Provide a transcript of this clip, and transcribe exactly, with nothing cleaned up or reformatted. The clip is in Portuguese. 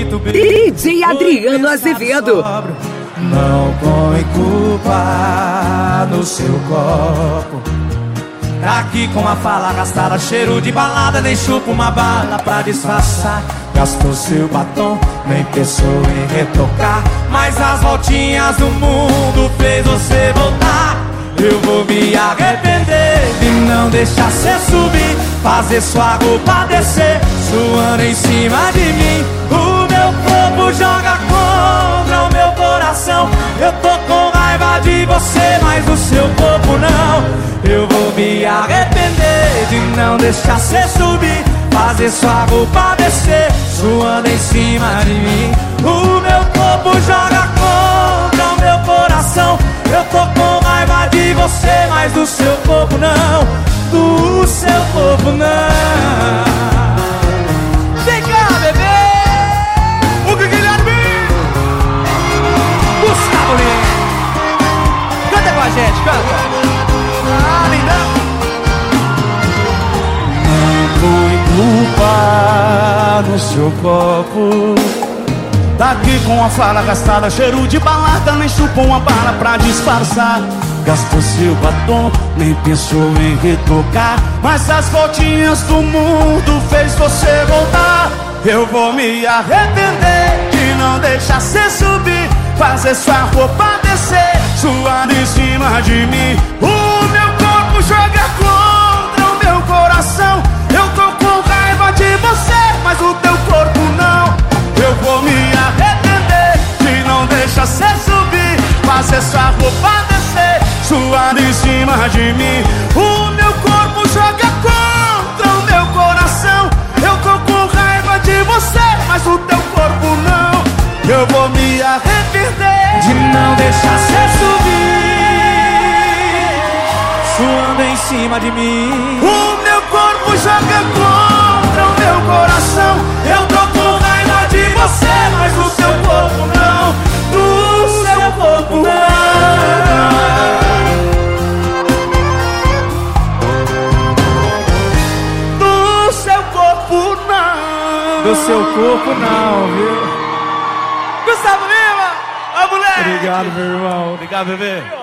muito bem. D J Adriano Azevedo. Não põe culpa no seu copo. Tá aqui com uma fala gastada, cheiro de balada, nem chupa uma bala pra disfarçar. Gastou seu batom, nem pensou em retocar, mas as voltinhas do mundo fez você voltar. Eu vou me arrepender de não deixar cê subir, fazer sua roupa descer, suando em cima de mim. O meu corpo joga contra o meu coração. Eu tô com raiva de você, mas o seu corpo não. Eu vou me arrepender de não deixar cê subir, fazer sua roupa descer, suando em cima de mim. O meu corpo joga contra o meu coração. Eu tô com raiva de você, mas do seu corpo não. Do seu corpo não. Vem cá, bebê. O Guilherme Gustavo Lima. Canta com a gente, canta. Ah, lindão. Não põe culpa no seu copo. Tá aqui com a fala gastada, cheiro de balada, nem chupou uma bala pra disfarçar. Gastou seu batom, nem pensou em retocar, mas as voltinhas do mundo fez você voltar. Eu vou me arrepender de não deixar cê subir, fazer sua roupa descer, suando em cima de mim. O meu corpo joga contra o meu coração. Eu tô com raiva de você, mas o teu corpo não. Eu vou me arrepender de não deixar cê subir, fazer sua roupa descer, suando em cima de mim. O meu corpo joga contra o meu coração. Eu tô com raiva de você, mas o teu corpo não. Eu vou me arrepender de não deixar cê subir, suando em cima de mim. O meu corpo joga contra o meu coração. Eu tô com raiva de você, mas do seu corpo não. Do seu corpo não. Do seu corpo não. Do seu corpo não, viu? Gustavo Lima, a mulher. Obrigado, meu irmão. Obrigado, bebê.